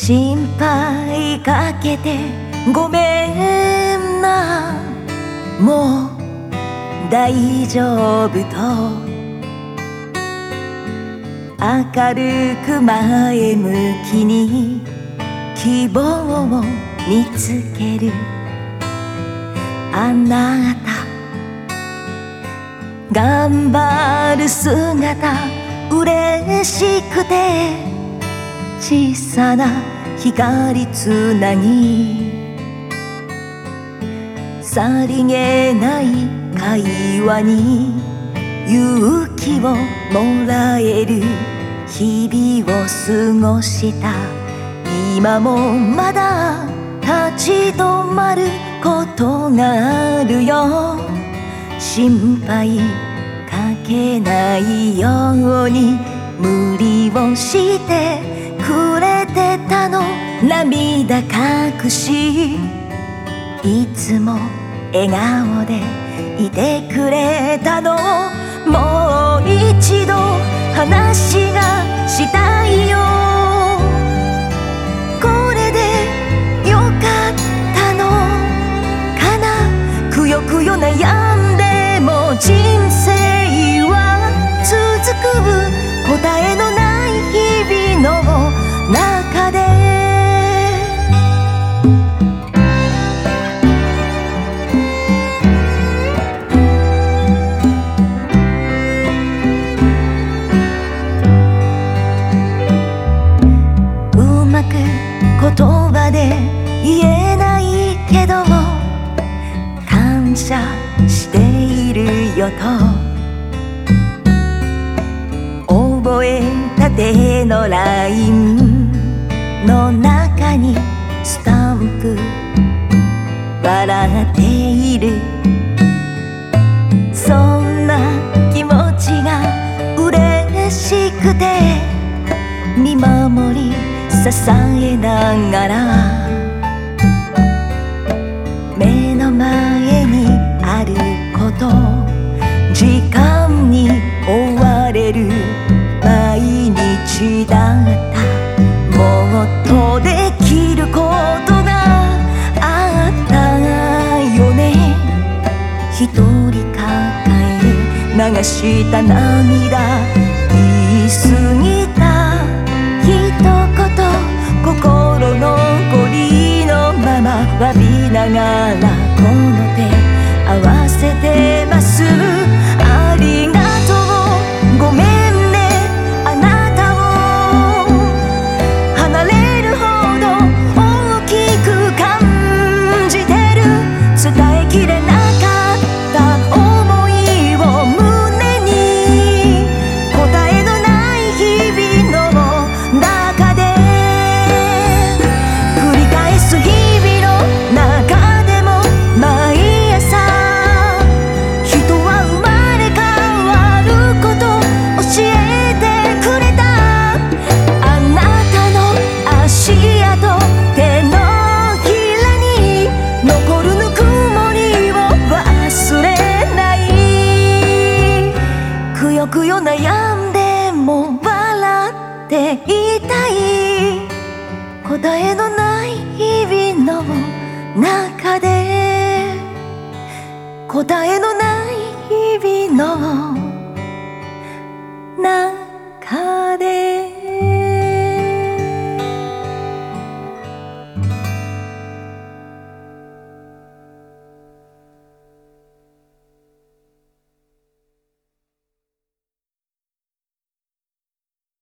心配かけてごめんな、もう大丈夫と明るく前向きに希望を見つけるあなた、頑張る姿嬉しくて小さな光つなぎ、さりげない会話に勇気をもらえる日々を過ごした。今もまだ立ち止まることがあるよ。心配かけないように無理をしてくれてたの。涙隠しいつも笑顔でいてくれたの。もう一度話がしたいよ。これでよかったのかな。くよくよ悩んでも人生は続く。答えのない日々の中でうまく言葉で言えないけど感謝しているよと覚えたてのラインの中にスタンプ笑っている。そんな気持ちが嬉しくて見守り支えながら目の前にあること時間に追われる毎日だった。もっとできることがあったよね。一人抱え流した涙言い過ぎた一言心残りのまま詫びながらこの手合わせてます。ありがとうごめんねあなたを離れるほど大きく感じてる。伝えきれなかった想いを胸に答えのない日々の中で繰り返す日々の中でも毎朝人は生まれ変わること教えてくれた。あなたの足跡手のひらに残るぬくもりを忘れない。くよくよ悩んでも笑っていたい。答えのない日々の中で答えのない日々の